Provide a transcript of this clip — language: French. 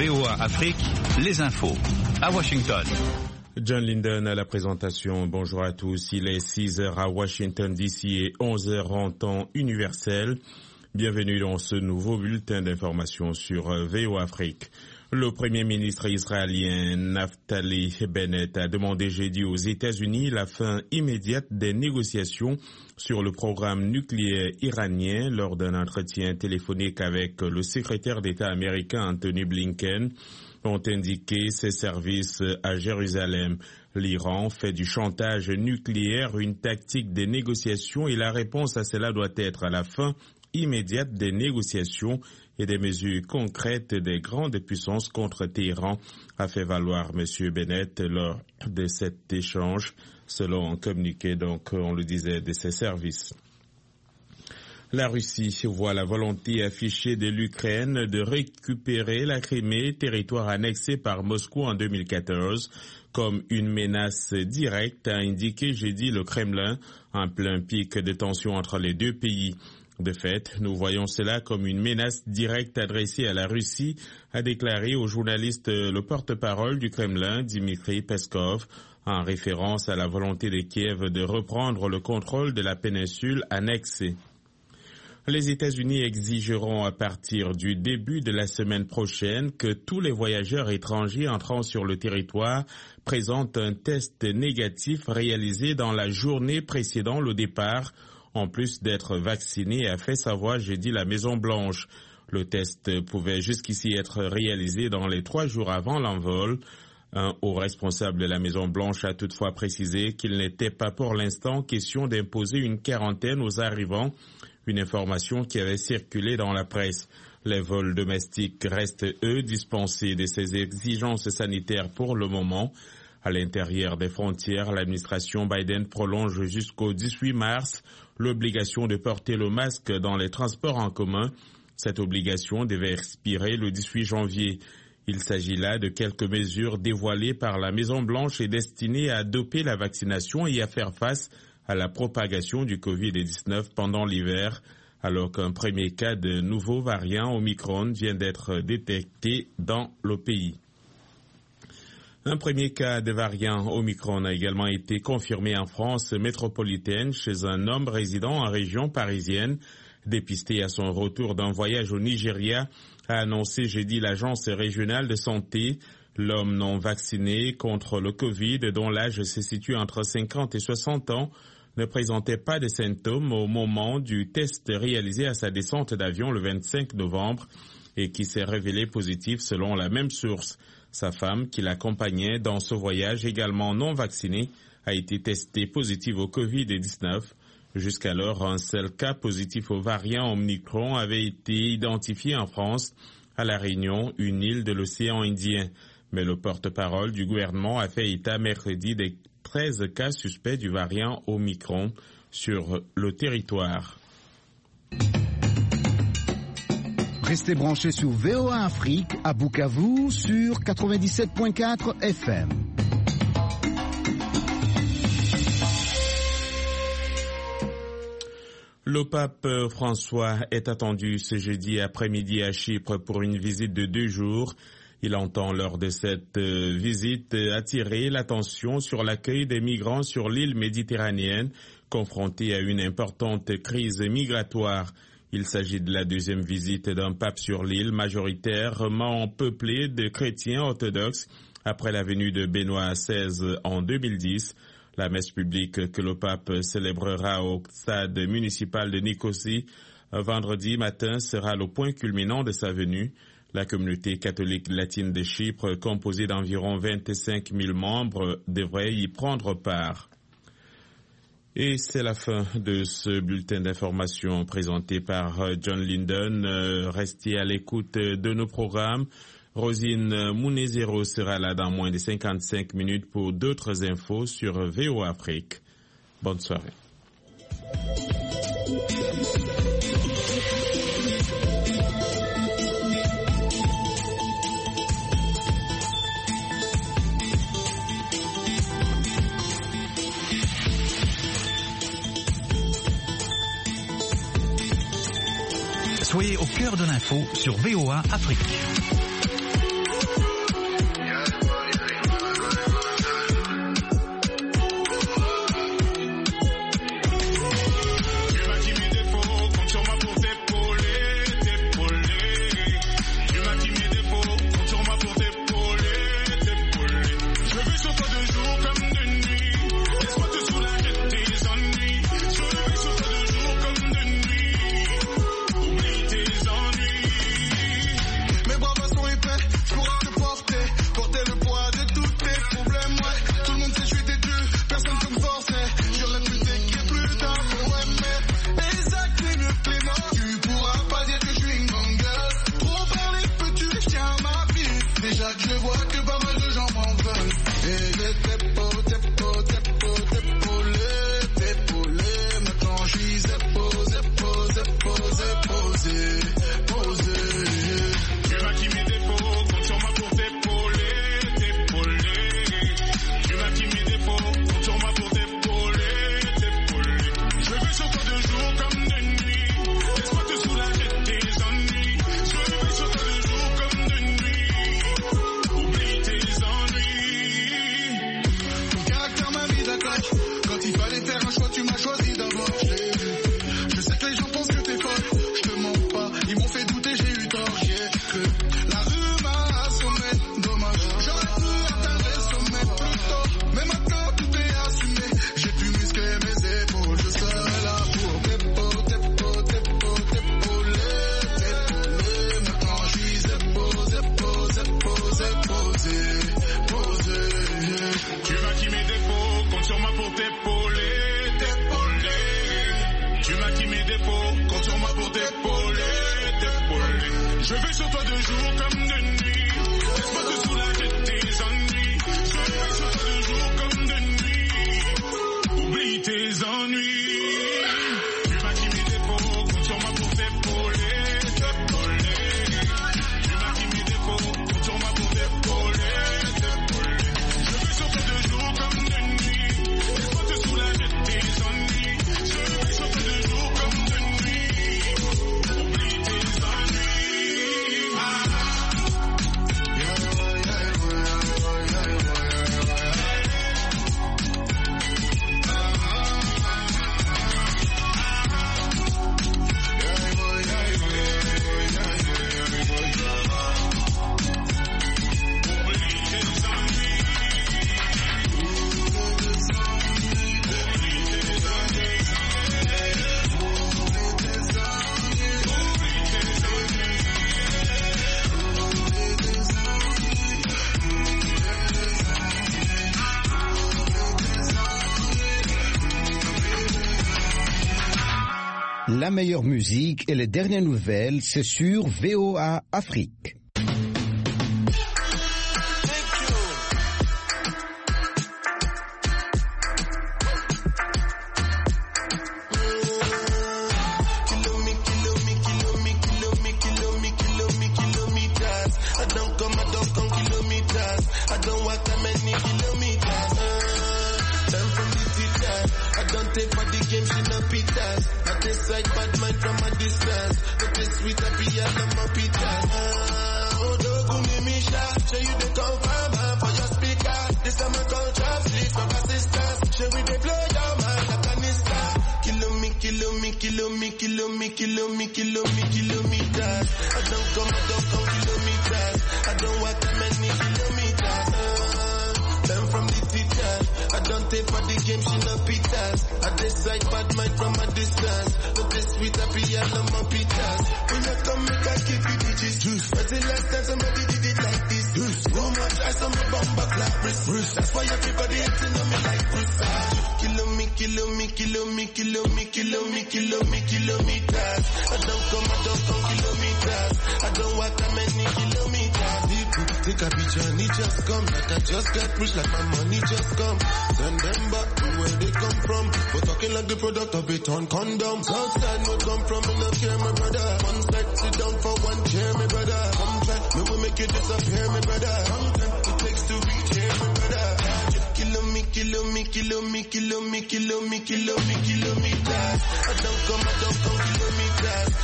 VOA Afrique, les infos. À Washington. John Linden à la présentation. Bonjour à tous. Il est 6h à Washington DC et 11h en temps universel. Bienvenue dans ce nouveau bulletin d'information sur VOA Afrique. Le Premier ministre israélien Naftali Bennett a demandé jeudi aux États-Unis la fin immédiate des négociations sur le programme nucléaire iranien lors d'un entretien téléphonique avec le secrétaire d'État américain Anthony Blinken, ont indiqué ses services à Jérusalem. L'Iran fait du chantage nucléaire une tactique des négociations et la réponse à cela doit être la fin immédiate des négociations et des mesures concrètes des grandes puissances contre Téhéran, a fait valoir M. Bennett lors de cet échange, selon un communiqué, donc on le disait, de ses services. La Russie voit la volonté affichée de l'Ukraine de récupérer la Crimée, territoire annexé par Moscou en 2014, comme une menace directe, a indiqué jeudi le Kremlin, en plein pic de tension entre les deux pays. De fait, nous voyons cela comme une menace directe adressée à la Russie, a déclaré au journaliste le porte-parole du Kremlin, Dmitry Peskov, en référence à la volonté de Kiev de reprendre le contrôle de la péninsule annexée. Les États-Unis exigeront à partir du début de la semaine prochaine que tous les voyageurs étrangers entrant sur le territoire présentent un test négatif réalisé dans la journée précédant le départ, en plus d'être vaccinés, a fait savoir jeudi la Maison-Blanche. Le test pouvait jusqu'ici être réalisé dans les 3 jours avant l'envol. Un haut responsable de la Maison-Blanche a toutefois précisé qu'il n'était pas pour l'instant question d'imposer une quarantaine aux arrivants, une information qui avait circulé dans la presse. Les vols domestiques restent, eux, dispensés de ces exigences sanitaires pour le moment. À l'intérieur des frontières, l'administration Biden prolonge jusqu'au 18 mars l'obligation de porter le masque dans les transports en commun. Cette obligation devait expirer le 18 janvier. Il s'agit là de quelques mesures dévoilées par la Maison-Blanche et destinées à doper la vaccination et à faire face à la propagation du Covid-19 pendant l'hiver, alors qu'un premier cas de nouveau variant Omicron vient d'être détecté dans le pays. Un premier cas de variant Omicron a également été confirmé en France métropolitaine chez un homme résidant en région parisienne. Dépisté à son retour d'un voyage au Nigeria, a annoncé jeudi l'agence régionale de santé. L'homme non vacciné contre le Covid, dont l'âge se situe entre 50 et 60 ans, ne présentait pas de symptômes au moment du test réalisé à sa descente d'avion le 25 novembre et qui s'est révélé positif selon la même source. Sa femme, qui l'accompagnait dans ce voyage, également non vaccinée, a été testée positive au Covid-19. Jusqu'alors, un seul cas positif au variant Omicron avait été identifié en France, à La Réunion, une île de l'océan Indien. Mais le porte-parole du gouvernement a fait état mercredi des 13 cas suspects du variant Omicron sur le territoire. Restez branchés sur VOA Afrique à Bukavu sur 97.4 FM. Le pape François est attendu ce jeudi après-midi à Chypre pour une visite de 2 jours. Il entend lors de cette visite attirer l'attention sur l'accueil des migrants sur l'île méditerranéenne, confrontée à une importante crise migratoire. Il s'agit de la 2e visite d'un pape sur l'île, majoritairement peuplée de chrétiens orthodoxes, après la venue de Benoît XVI en 2010. La messe publique que le pape célébrera au stade municipal de Nicosie vendredi matin sera le point culminant de sa venue. La communauté catholique latine de Chypre, composée d'environ 25 000 membres, devrait y prendre part. Et c'est la fin de ce bulletin d'information présenté par John Linden. Restez à l'écoute de nos programmes. Rosine Mounezero sera là dans moins de 55 minutes pour d'autres infos sur VOA Afrique. Bonne soirée. Soyez au cœur de l'info sur VOA Afrique. Je vois que pas mal de gens m'en veulent. Et j'ai t'épaulé. Maintenant je suis posé. Tu m'as qui mes défauts, compte sur moi pour t'épauler. Tu m'as qui mes défauts, compte sur moi pour t'épauler. Je vais sur toi de jour comme de nuit. Laisse-moi te soulager de tes ennuis. Je vais sur toi de jour comme de nuit. Oublie tes ennuis. Ton caractère m'a mis d'accord. Quand il fallait faire un choix, tu m'as choisi d'abord. Je sais que les gens pensent que t'es folle. Je te mens pas, ils m'ont fait douter, j'ai eu tort. J'ai cru. La rue m'a assommé, dommage. J'aurais pu atteindre les sommets plus tôt. Mais maintenant tout est assumé. J'ai pu muscler mes épaules. Je serai là pour t'épauler. Maintenant je suis posé. Tu m'as qui mes défauts, compte sur moi pour t'épauler. Tu m'as qui mes défauts, compte sur moi pour t'épauler. Je vais sur toi de jour comme de nuit. Laisse-moi te soulager de tes ennuis. Je vais sur toi de jour comme de nuit. Oublie tes ennuis. Tu m'as qui mes défauts, compte sur moi pour t'épauler. Tu m'as qui mes défauts, compte sur moi pour t'épauler. Je vais sur toi de jour comme de nuit. Laisse-moi te soulager de tes ennuis. Je vais sur toi de jour comme de nuit. Oublie tes ennuis. La meilleure musique et les dernières nouvelles, c'est sur VOA Afrique. Take a picture and it just come. Like I just got rich, like my money just come. Send them back to where they come from. But talking like the product of it on condoms. Outside no come from, me no care, my brother. One side, sit down for one chair, my brother. Come try, me will make you disappear, my brother. Long time it takes to reach here, my brother. Kilometers. I don't come kilometers.